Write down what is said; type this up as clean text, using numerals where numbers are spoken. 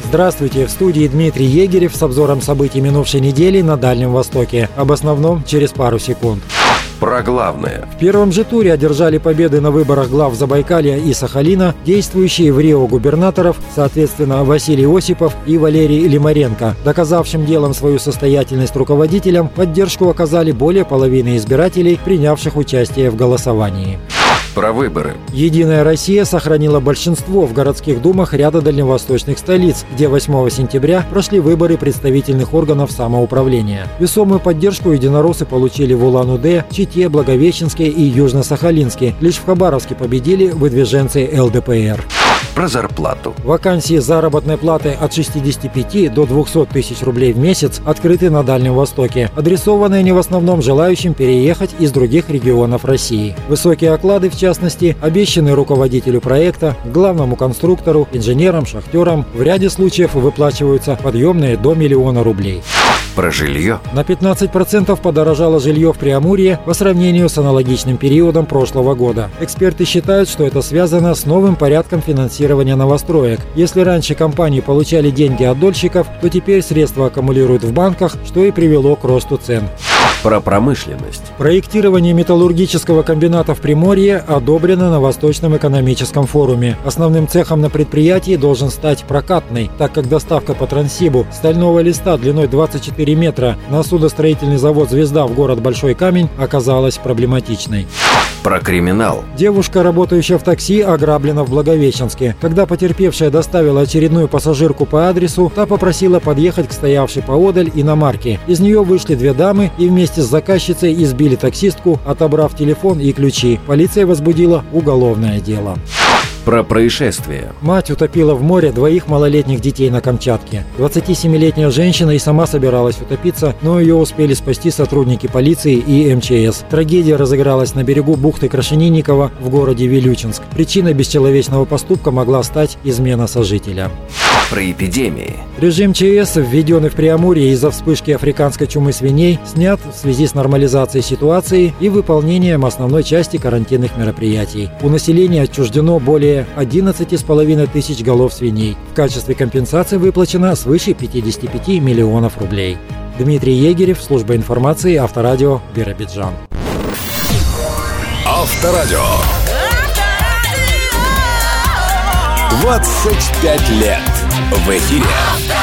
Здравствуйте, в студии Дмитрий Егерев с обзором событий минувшей недели на Дальнем Востоке. Об основном через пару секунд. Про главное. В первом же туре одержали победы на выборах глав Забайкалья и Сахалина действующие в Рио губернаторов, соответственно, Василий Осипов и Валерий Лимаренко. Доказавшим делом свою состоятельность руководителям поддержку оказали более половины избирателей, принявших участие в голосовании. Про выборы. «Единая Россия» сохранила большинство в городских думах ряда дальневосточных столиц, где 8 сентября прошли выборы представительных органов самоуправления. Весомую поддержку единороссы получили в Улан-Удэ, Чите, Благовещенске и Южно-Сахалинске. Лишь в Хабаровске победили выдвиженцы ЛДПР. Про зарплату. Вакансии заработной платы от 65 до 200 тысяч рублей в месяц открыты на Дальнем Востоке. Адресованы они в основном желающим переехать из других регионов России. Высокие оклады, в частности, обещаны руководителю проекта, главному конструктору, инженерам, шахтерам. В ряде случаев выплачиваются подъемные до 1 миллиона рублей. Про жилье. На 15% подорожало жилье в Преамурье по сравнению с аналогичным периодом прошлого года. Эксперты считают, что это связано с новым порядком финансирования новостроек. Если раньше компании получали деньги от дольщиков, то теперь средства аккумулируют в банках, что и привело к росту цен. Про промышленность. Проектирование металлургического комбината в Приморье одобрено на Восточном экономическом форуме. Основным цехом на предприятии должен стать прокатный, так как доставка по Транссибу стального листа длиной 24 метра на судостроительный завод «Звезда» в город Большой Камень оказалась проблематичной. Про криминал. Девушка, работающая в такси, ограблена в Благовещенске. Когда потерпевшая доставила очередную пассажирку по адресу, та попросила подъехать к стоявшей поодаль иномарке. Из нее вышли 2 дамы и вместе с заказчицей избили таксистку, отобрав телефон и ключи. Полиция возбудила уголовное дело. Про происшествие. Мать утопила в море 2 малолетних детей на Камчатке. 27-летняя женщина и сама собиралась утопиться, но ее успели спасти сотрудники полиции и МЧС. Трагедия разыгралась на берегу бухты Крашенинникова в городе Вилючинск. Причиной бесчеловечного поступка могла стать измена сожителя. Про эпидемии. Режим ЧС, введенный в Преамурье из-за вспышки африканской чумы свиней, снят в связи с нормализацией ситуации и выполнением основной части карантинных мероприятий. У населения отчуждено более 11,5 тысяч голов свиней. В качестве компенсации выплачено свыше 55 миллионов рублей. Дмитрий Егерев, служба информации, Авторадио, Биробиджан. Авторадио. 25 лет в эфире.